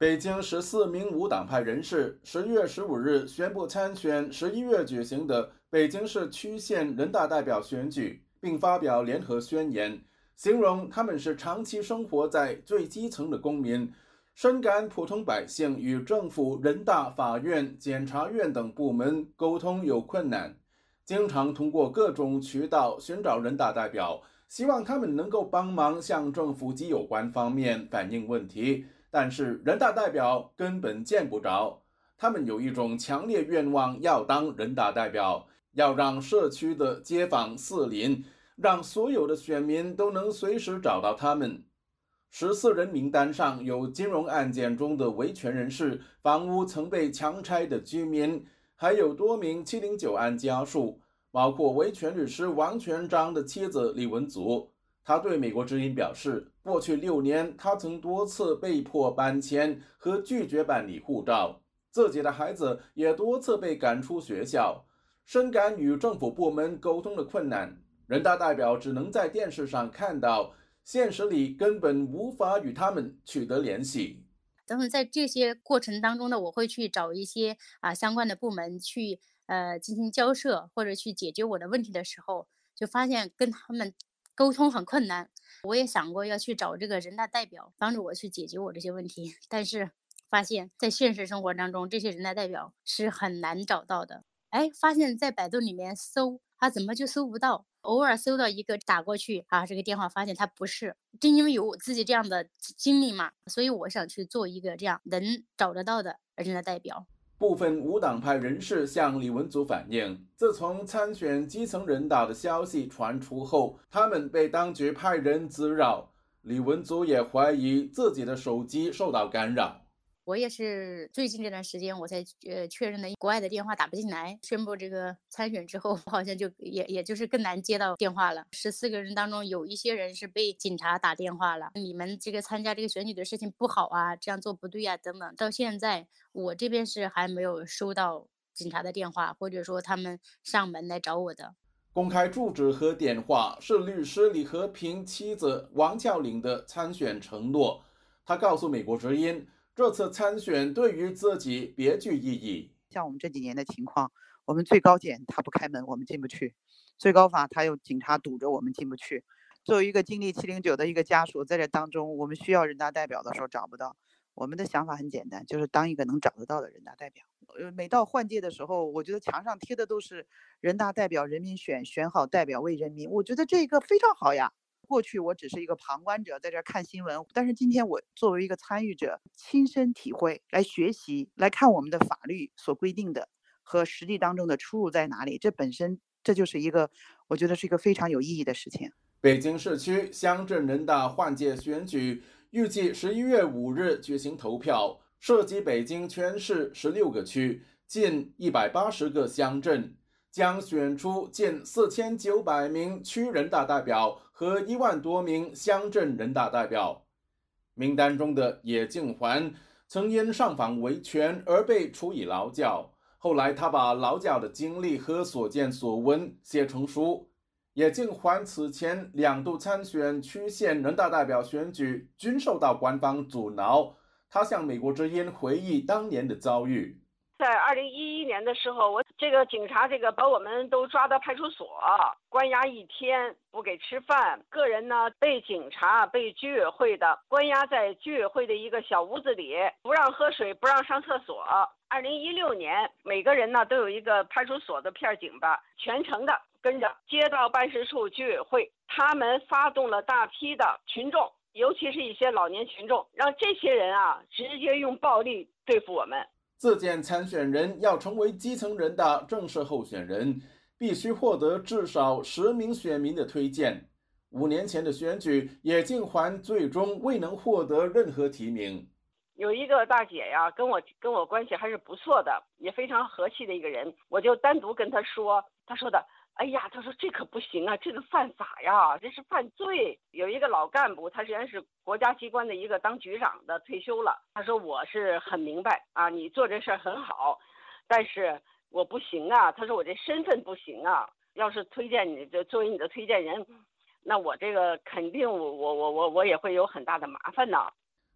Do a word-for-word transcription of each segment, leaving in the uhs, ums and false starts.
北京十四名无党派人士十月十五日宣布参选十一月举行的北京市区县人大代表选举，并发表联合宣言，形容他们是长期生活在最基层的公民，深感普通百姓与政府、人大、法院、检察院等部门沟通有困难，经常通过各种渠道寻找人大代表，希望他们能够帮忙向政府及有关方面反映问题。但是人大代表根本见不着，他们有一种强烈愿望要当人大代表，要让社区的街坊四邻，让所有的选民都能随时找到他们。十四人名单上有金融案件中的维权人士，房屋曾被强拆的居民，还有多名七零九案家属，包括维权律师王全璋的妻子李文足。他对美国之音表示，过去六年，他曾多次被迫搬迁和拒绝办理护照，自己的孩子也多次被赶出学校，深感与政府部门沟通的困难。人大代表只能在电视上看到，现实里根本无法与他们取得联系。 等等，在这些过程当中呢，我会去找一些啊相关的部门去呃进行交涉，或者去解决我的问题的时候，就发现跟他们沟通很困难。我也想过要去找这个人大代表帮助我去解决我这些问题，但是发现在现实生活当中，这些人大代表是很难找到的。哎，发现在百度里面搜，他怎么就搜不到？偶尔搜到一个打过去啊，这个电话发现他不是。正因为有我自己这样的经历嘛，所以我想去做一个这样能找得到的人大代表。 部分无党派人士向李文足反映，自从参选基层人大的消息传出后，他们被当局派人滋扰。李文足也怀疑自己的手机受到干扰。 我也是最近这段时间我才呃确认的，国外的电话打不进来。宣布这个参选之后，我好像就也也就是更难接到电话了。十四个人当中有一些人是被警察打电话了，你们这个参加这个选举的事情不好啊，这样做不对啊等等。到现在我这边是还没有收到警察的电话，或者说他们上门来找我的。 公开住址和电话是律师李和平妻子王峭岭的参选承诺。他告诉美国之音，这次参选对于自己别具意义。 像我们这几年的情况，我们最高检他不开门，我们进不去；最高法他有警察堵着，我们进不去。作为一个经历七零九的一个家属，在这当中，我们需要人大代表的时候找不到。我们的想法很简单，就是当一个能找得到的人大代表。呃，每到换届的时候，我觉得墙上贴的都是人大代表人民选，选好代表为人民。我觉得这个非常好呀。过去我只是一个旁观者，在这看新闻，但是今天我作为一个参与者，亲身体会，来学习，来看我们的法律所规定的和实际当中的出入在哪里，这本身这就是一个我觉得是一个非常有意义的事情。 北京市区乡镇人大换届选举预计十一月五日举行投票，涉及北京全市十六个区，近一百八十个乡镇，将选出近四千九百名区人大代表和一万多名乡镇人大代表。名单中的野敬环曾因上访维权而被处以劳教，后来他把劳教的经历和所见所闻写成书。野敬环此前两度参选区县人大代表选举均受到官方阻挠，他向美国之音回忆当年的遭遇。 在二零一一年的时候，我这个警察这个把我们都抓到派出所关押一天，不给吃饭。个人呢被警察被居委会的关押在居委会的一个小屋子里，不让喝水，不让上厕所。二零一六年，每个人呢都有一个派出所的片警吧，全程的跟着街道办事处、居委会，他们发动了大批的群众，尤其是一些老年群众，让这些人啊直接用暴力对付我们。 自荐参选人要成为基层人大正式候选人，必须获得至少十名选民的推荐。五年前的选举，野敬环最终未能获得任何提名。 有一个大姐呀，跟我跟我关系还是不错的，也非常和气的一个人，我就单独跟她说，她说的，哎呀，她说这可不行啊，这个犯法呀，这是犯罪。有一个老干部，他实际上是国家机关的一个当局长的，退休了。他说我是很明白啊，你做这事儿很好，但是我不行啊。他说我这身份不行啊，要是推荐你，就作为你的推荐人，那我这个肯定我我我我我也会有很大的麻烦呢。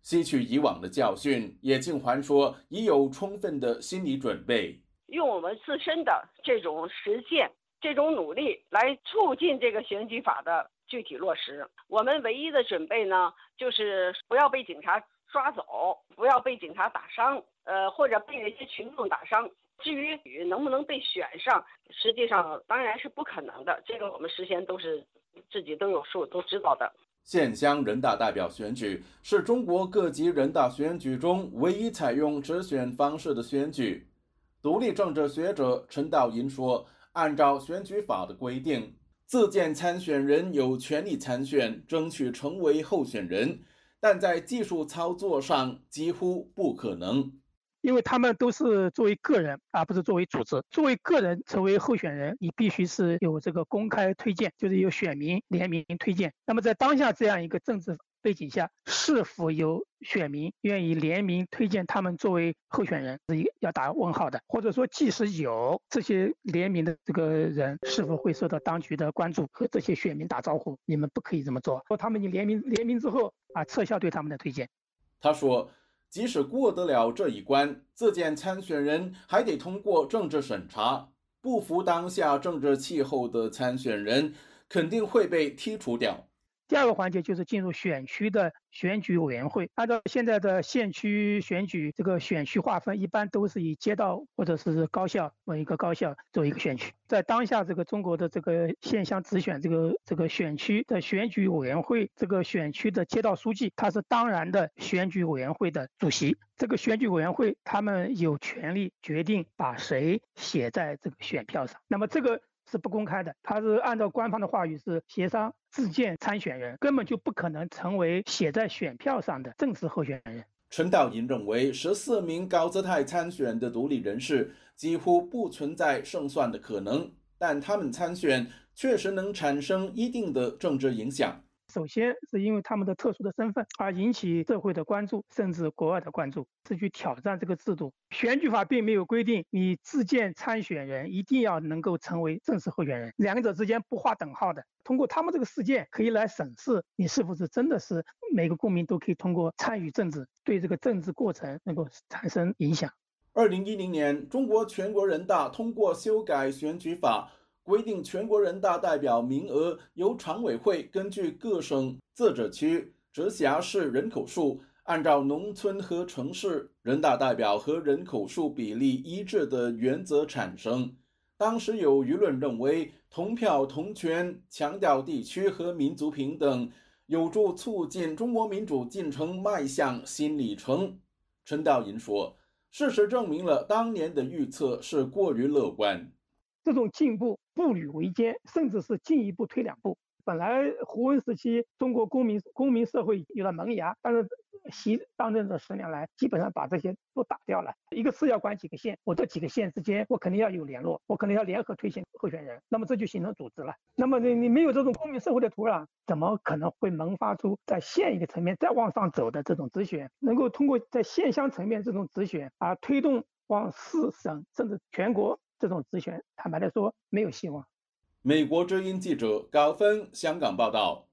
吸取以往的教训，叶庆环说已有充分的心理准备， 用我们自身的这种实践、这种努力来促进这个选举法的具体落实。我们唯一的准备呢，就是不要被警察抓走，不要被警察打伤，呃，或者被那些群众打伤。至于能不能被选上，实际上当然是不可能的，这个我们事先都是自己都有数，都知道的。 县乡人大代表选举是中国各级人大选举中唯一采用直选方式的选举。独立政治学者陈道银说，按照选举法的规定，自荐参选人有权利参选，争取成为候选人，但在技术操作上几乎不可能。 因为他们都是作为个人，而不是作为组织。作为个人成为候选人，你必须是有这个公开推荐，就是有选民联名推荐。那么在当下这样一个政治背景下，是否有选民愿意联名推荐他们作为候选人，是要打问号的。或者说，即使有这些联名的这个人，是否会受到当局的关注，和这些选民打招呼？你们不可以这么做。说他们已联名联名之后啊，撤销对他们的推荐。 他说，即使过得了这一关，自荐参选人还得通过政治审查，不服当下政治气候的参选人肯定会被剔除掉。 第二个环节就是进入选区的选举委员会。按照现在的县区选举这个选区划分，一般都是以街道或者是高校为一个高校做一个选区。在当下这个中国的这个县乡直选这个这个选区的选举委员会，这个选区的街道书记他是当然的选举委员会的主席。这个选举委员会他们有权利决定把谁写在这个选票上。那么这个是不公开的，他是按照官方的话语是协商自荐参选人，根本就不可能成为写在选票上的正式候选人。 陈道银认为，十四名高姿态参选的独立人士几乎不存在胜算的可能，但他们参选确实能产生一定的政治影响。 首先是因为他们的特殊的身份而引起社会的关注，甚至国外的关注，是去挑战这个制度。选举法并没有规定你自荐参选人一定要能够成为正式候选人，两者之间不划等号的。通过他们这个事件可以来审视你是不是真的是每个公民都可以通过参与政治，对这个政治过程能够产生影响。 二零一零年，中国全国人大通过修改选举法，规定全国人大代表名额由常委会根据各省、自治区、直辖市人口数，按照农村和城市人大代表和人口数比例一致的原则产生。当时有舆论认为，同票同权，强调地区和民族平等，有助促进中国民主进程迈向新里程。陈道银说，事实证明了当年的预测是过于乐观。 这种进步步履维艰，甚至是进一步推两步。本来胡温时期中国公民公民社会有了萌芽，但是习当政这十年来，基本上把这些都打掉了。一个市要管几个县，我这几个县之间我肯定要有联络，我肯定要联合推荐候选人，那么这就形成组织了。那么你你没有这种公民社会的土壤，怎么可能会萌发出在县一个层面再往上走的这种直选，能够通过在县乡层面这种直选而推动往市省甚至全国这种直选，坦白来说没有希望。 美国之音记者高芬香港报道。